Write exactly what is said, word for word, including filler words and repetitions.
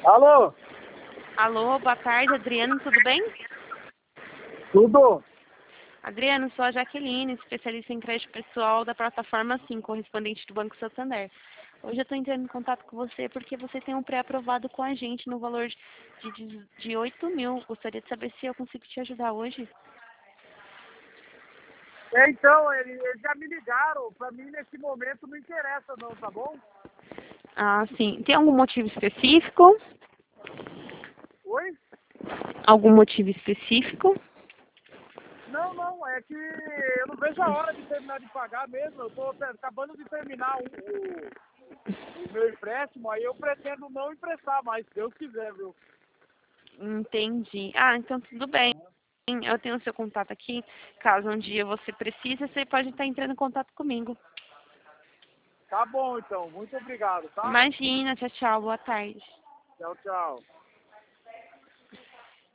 Alô? Alô, boa tarde, Adriano, tudo bem? Tudo? Adriano, sou a Jaqueline, especialista em crédito pessoal da plataforma Sim, correspondente do Banco Santander. Hoje eu estou entrando em contato com você porque você tem um pré-aprovado com a gente no valor de, de, de oito mil. Gostaria de saber se eu consigo te ajudar hoje. É, então, eles, eles já me ligaram. Pra mim, nesse momento, não interessa não, tá bom? Ah, sim. Tem algum motivo específico? Oi? Algum motivo específico? Não, não, é que eu não vejo a hora de terminar de pagar mesmo. Eu tô ter- acabando de terminar o, o, o meu empréstimo, aí eu pretendo não emprestar mais, se Deus quiser, viu? Entendi. Ah, então tudo bem. Eu tenho o seu contato aqui. Caso um dia você precise, você pode estar entrando em contato comigo. Tá bom, então. Muito obrigado, tá? Imagina, tchau, tchau, boa tarde. Tchau, tchau.